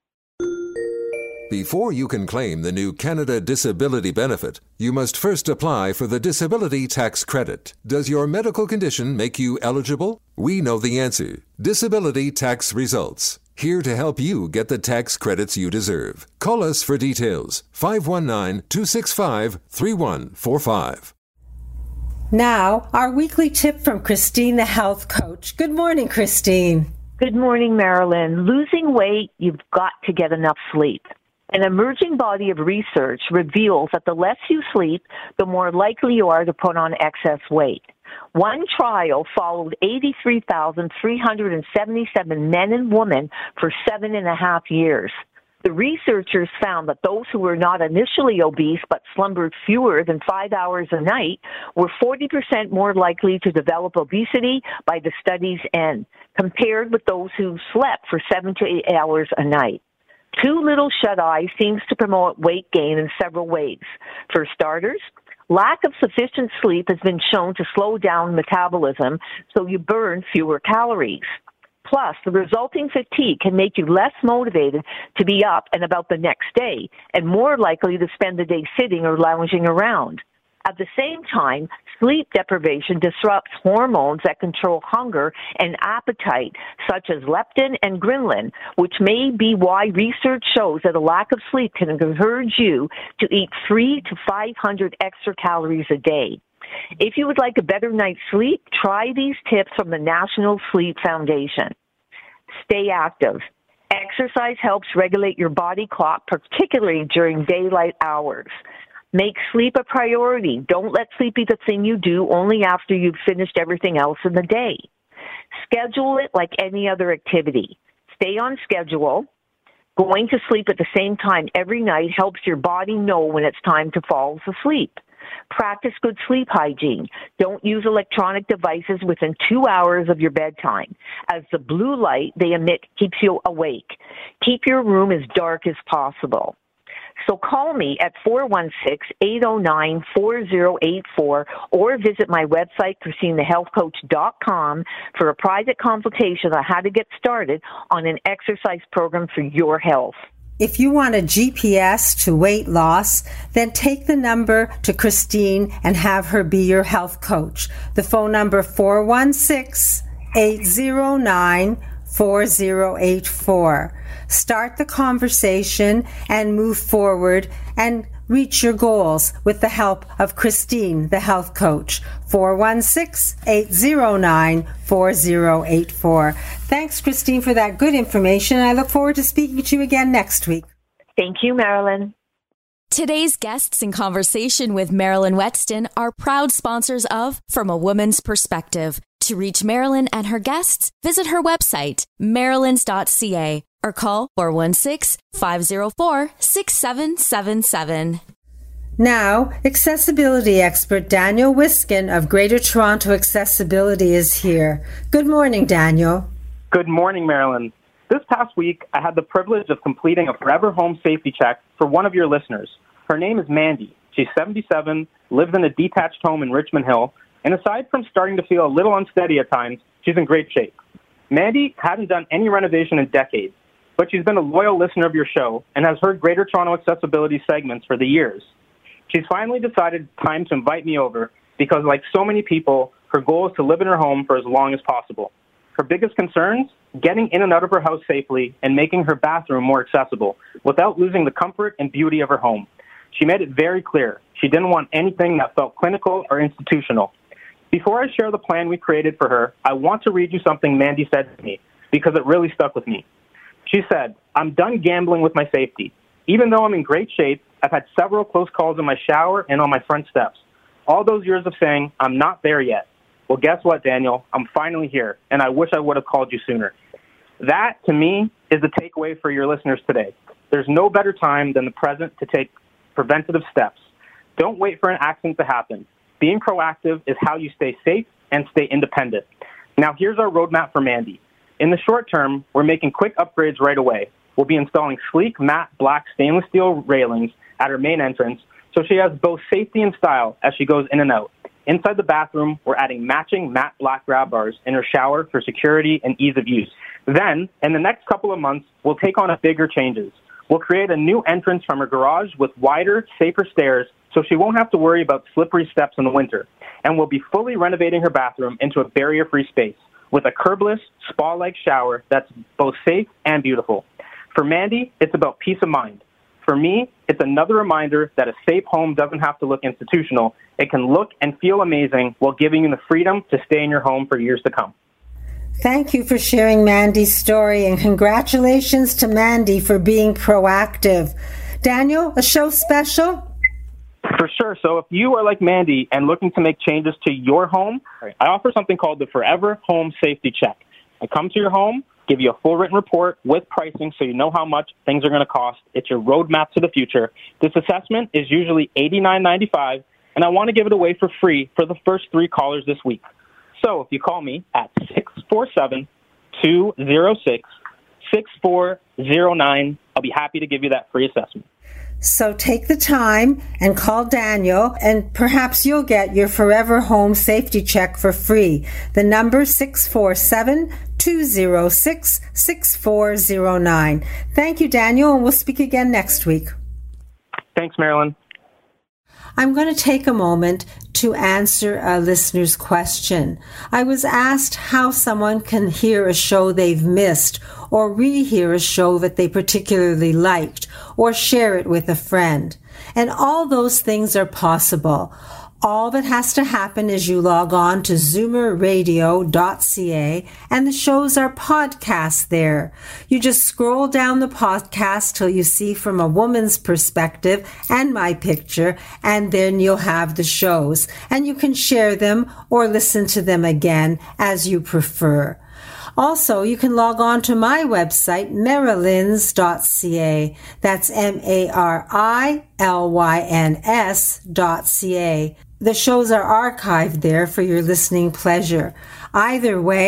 S1: Before you can claim the new Canada Disability Benefit, you must first apply for the Disability Tax Credit. Does your medical condition make you eligible? We know the answer. Disability Tax Results. Here to help you get the tax credits you deserve. Call us for details. five one nine, two six five, three one four five.
S3: Now, our weekly tip from Christine, the health coach. Good morning, Christine.
S16: Good morning, Marilyn. Losing weight, you've got to get enough sleep. An emerging body of research reveals that the less you sleep, the more likely you are to put on excess weight. One trial followed eighty-three thousand three hundred seventy-seven men and women for seven and a half years. The researchers found that those who were not initially obese but slumbered fewer than five hours a night were forty percent more likely to develop obesity by the study's end, compared with those who slept for seven to eight hours a night. Too little shut-eye seems to promote weight gain in several ways. For starters, lack of sufficient sleep has been shown to slow down metabolism, so you burn fewer calories. Plus, the resulting fatigue can make you less motivated to be up and about the next day, and more likely to spend the day sitting or lounging around. At the same time, sleep deprivation disrupts hormones that control hunger and appetite, such as leptin and ghrelin, which may be why research shows that a lack of sleep can encourage you to eat three to five hundred extra calories a day. If you would like a better night's sleep, try these tips from the National Sleep Foundation. Stay active. Exercise helps regulate your body clock, particularly during daylight hours. Make sleep a priority. Don't let sleep be the thing you do only after you've finished everything else in the day. Schedule it like any other activity. Stay on schedule. Going to sleep at the same time every night helps your body know when it's time to fall asleep. Practice good sleep hygiene. Don't use electronic devices within two hours of your bedtime, as the blue light they emit keeps you awake. Keep your room as dark as possible. So call me at four one six, eight oh nine, four oh eight four or visit my website, christine the health coach dot com, for a private consultation on how to get started on an exercise program for your health.
S3: If you want a G P S to weight loss, then take the number to Christine and have her be your health coach. The phone number four one six, eight oh nine, four oh eight four. Start the conversation and move forward and reach your goals with the help of Christine, the health coach. four one six, eight oh nine, four oh eight four. Thanks, Christine, for that good information. I look forward to speaking to you again next week.
S16: Thank you, Marilyn.
S5: Today's guests in conversation with Marilyn Wetston are proud sponsors of From a Woman's Perspective. To reach Marilyn and her guests, visit her website, marilyns dot c a, or call four one six, five oh four, six seven seven seven.
S3: Now, accessibility expert Daniel Wiskin of Greater Toronto Accessibility is here. Good morning, Daniel.
S17: Good morning, Marilyn. This past week, I had the privilege of completing a Forever Home safety check for one of your listeners. Her name is Mandy. She's seventy-seven, lives in a detached home in Richmond Hill, and aside from starting to feel a little unsteady at times, she's in great shape. Mandy hadn't done any renovation in decades, but she's been a loyal listener of your show and has heard Greater Toronto Accessibility segments for the years. She's finally decided it's time to invite me over because, like so many people, her goal is to live in her home for as long as possible. Her biggest concerns? Getting in and out of her house safely and making her bathroom more accessible without losing the comfort and beauty of her home. She made it very clear she didn't want anything that felt clinical or institutional. Before I share the plan we created for her, I want to read you something Mandy said to me because it really stuck with me. She said, "I'm done gambling with my safety. Even though I'm in great shape, I've had several close calls in my shower and on my front steps. All those years of saying, I'm not there yet. Well, guess what, Daniel? I'm finally here, and I wish I would have called you sooner." That, to me, is the takeaway for your listeners today. There's no better time than the present to take preventative steps. Don't wait for an accident to happen. Being proactive is how you stay safe and stay independent. Now, here's our roadmap for Mandy. In the short term, we're making quick upgrades right away. We'll be installing sleek, matte, black stainless steel railings at her main entrance so she has both safety and style as she goes in and out. Inside the bathroom, we're adding matching matte black grab bars in her shower for security and ease of use. Then, in the next couple of months, we'll take on a bigger changes. We'll create a new entrance from her garage with wider, safer stairs so she won't have to worry about slippery steps in the winter. And we'll be fully renovating her bathroom into a barrier-free space with a curbless, spa-like shower that's both safe and beautiful. For Mandy, it's about peace of mind. For me, it's another reminder that a safe home doesn't have to look institutional. It can look and feel amazing while giving you the freedom to stay in your home for years to come.
S3: Thank you for sharing Mandy's story, and congratulations to Mandy for being proactive. Daniel, a show special?
S17: For sure. So if you are like Mandy and looking to make changes to your home, I offer something called the Forever Home Safety Check. I come to your home, give you a full written report with pricing so you know how much things are going to cost. It's your roadmap to the future. This assessment is usually eighty-nine dollars and ninety-five cents, and I want to give it away for free for the first three callers this week. So if you call me at six four seven, two oh six, six four oh nine, I'll be happy to give you that free assessment.
S3: So take the time and call Daniel, and perhaps you'll get your Forever Home Safety Check for free. The number six four seven, two oh six, six four oh nine. Thank you, Daniel, and we'll speak again next week.
S17: Thanks, Marilyn.
S3: I'm going to take a moment to answer a listener's question. I was asked how someone can hear a show they've missed or rehear a show that they particularly liked or share it with a friend. And all those things are possible. All that has to happen is you log on to zoomer radio dot c a and the shows are podcasts there. You just scroll down the podcast till you see From a Woman's Perspective and my picture, and then you'll have the shows. And you can share them or listen to them again as you prefer. Also, you can log on to my website, marilyns dot c a. That's M A R I L Y N S dot C A. The shows are archived there for your listening pleasure. Either way,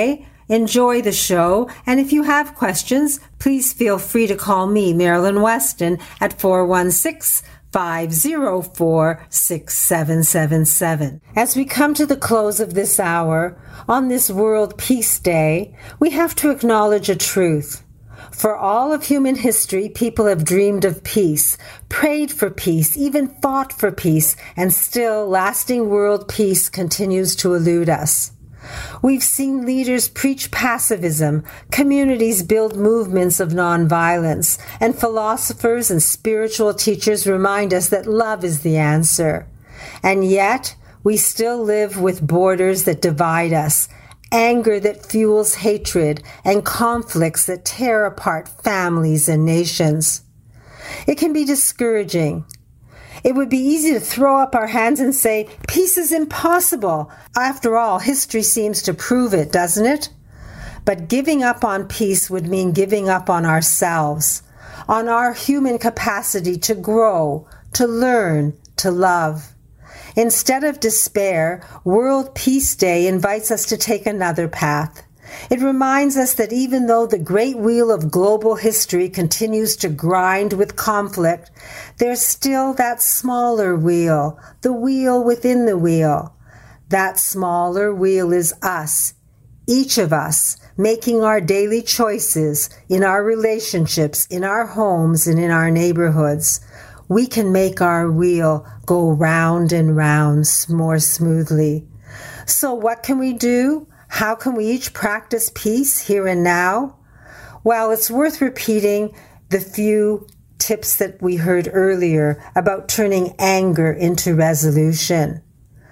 S3: Enjoy the show, and if you have questions, please feel free to call me, Marilyn Weston, at four one six, five zero four, six seven seven seven. As we come to the close of this hour, on this World Peace Day, we have to acknowledge a truth. For all of human history, people have dreamed of peace, prayed for peace, even fought for peace, and still lasting world peace continues to elude us. We've seen leaders preach pacifism, communities build movements of nonviolence, and philosophers and spiritual teachers remind us that love is the answer. And yet, we still live with borders that divide us, anger that fuels hatred, and conflicts that tear apart families and nations. It can be discouraging. It would be easy to throw up our hands and say, peace is impossible. After all, history seems to prove it, doesn't it? But giving up on peace would mean giving up on ourselves, on our human capacity to grow, to learn, to love. Instead of despair, World Peace Day invites us to take another path. It reminds us that even though the great wheel of global history continues to grind with conflict, there's still that smaller wheel, the wheel within the wheel. That smaller wheel is us, each of us, making our daily choices in our relationships, in our homes, and in our neighborhoods. We can make our wheel go round and round more smoothly. So what can we do? How can we each practice peace here and now? Well, it's worth repeating the few tips that we heard earlier about turning anger into resolution.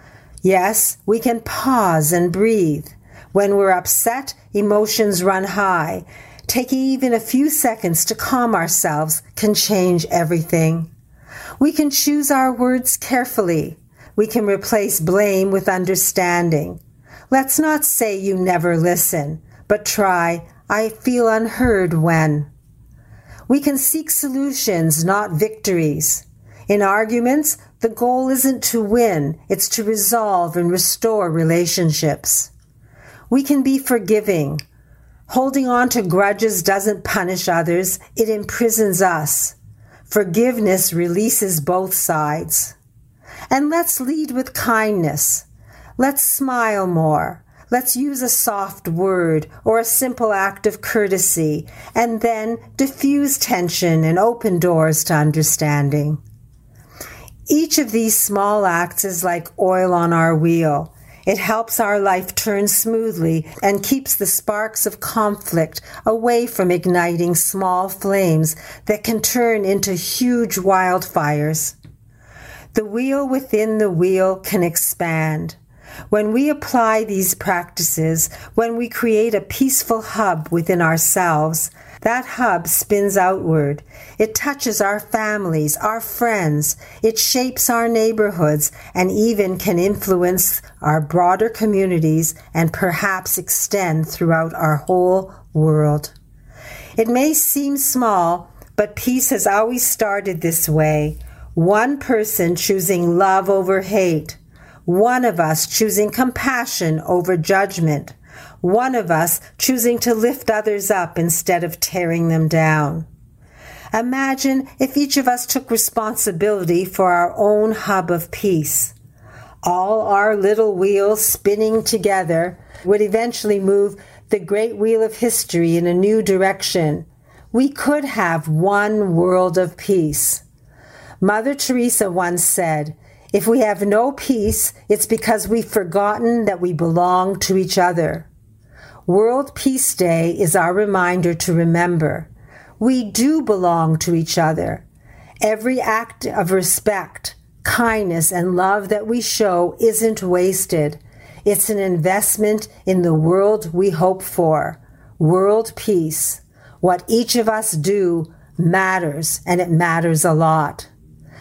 S3: Yes, we can pause and breathe. When we're upset, emotions run high. Taking even a few seconds to calm ourselves can change everything. We can choose our words carefully. We can replace blame with understanding. Let's not say you never listen, but try, I feel unheard when. We can seek solutions, not victories. In arguments, the goal isn't to win, it's to resolve and restore relationships. We can be forgiving. Holding on to grudges doesn't punish others, it imprisons us. Forgiveness releases both sides. And let's lead with kindness. Let's smile more. Let's use a soft word or a simple act of courtesy, and then diffuse tension and open doors to understanding. Each of these small acts is like oil on our wheel. It helps our life turn smoothly and keeps the sparks of conflict away from igniting small flames that can turn into huge wildfires. The wheel within the wheel can expand. When we apply these practices, when we create a peaceful hub within ourselves, that hub spins outward. It touches our families, our friends. It shapes our neighborhoods and even can influence our broader communities and perhaps extend throughout our whole world. It may seem small, but peace has always started this way. One person choosing love over hate. One of us choosing compassion over judgment. One of us choosing to lift others up instead of tearing them down. Imagine if each of us took responsibility for our own hub of peace. All our little wheels spinning together would eventually move the great wheel of history in a new direction. We could have one world of peace. Mother Teresa once said, if we have no peace, it's because we've forgotten that we belong to each other. World Peace Day is our reminder to remember. We do belong to each other. Every act of respect, kindness, and love that we show isn't wasted. It's an investment in the world we hope for. World peace. What each of us do matters, and it matters a lot.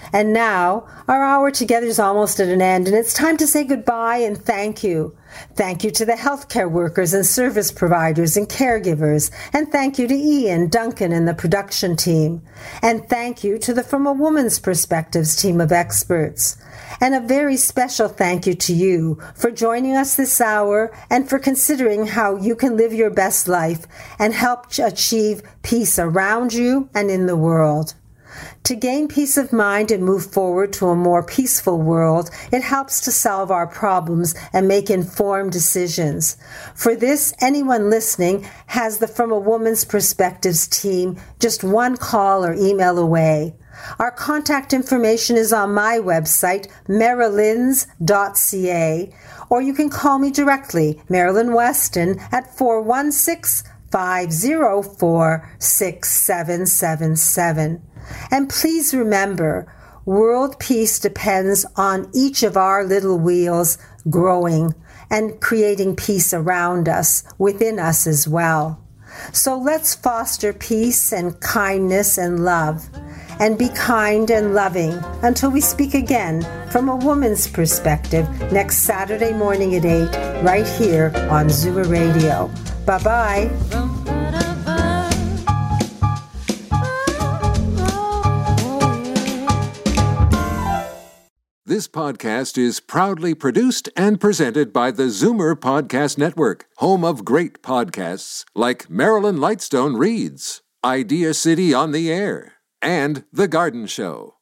S3: And now, our hour together is almost at an end, and it's time to say goodbye and thank you. Thank you to the healthcare workers and service providers and caregivers, and thank you to Ian, Duncan, and the production team. And thank you to the From a Woman's Perspectives team of experts. And a very special thank you to you for joining us this hour and for considering how you can live your best life and help achieve peace around you and in the world. To gain peace of mind and move forward to a more peaceful world, it helps to solve our problems and make informed decisions. For this, anyone listening has the From a Woman's Perspectives team just one call or email away. Our contact information is on my website, marilyns dot c a, or you can call me directly, Marilyn Weston, at four one six, five zero four, six seven seven seven. And please remember, world peace depends on each of our little wheels growing and creating peace around us, within us as well. So let's foster peace and kindness and love, and be kind and loving until we speak again from a woman's perspective next Saturday morning at eight, right here on Zoomer Radio. Bye-bye.
S1: This podcast is proudly produced and presented by the Zoomer Podcast Network, home of great podcasts like Marilyn Lightstone Reads, Idea City on the Air, and The Garden Show.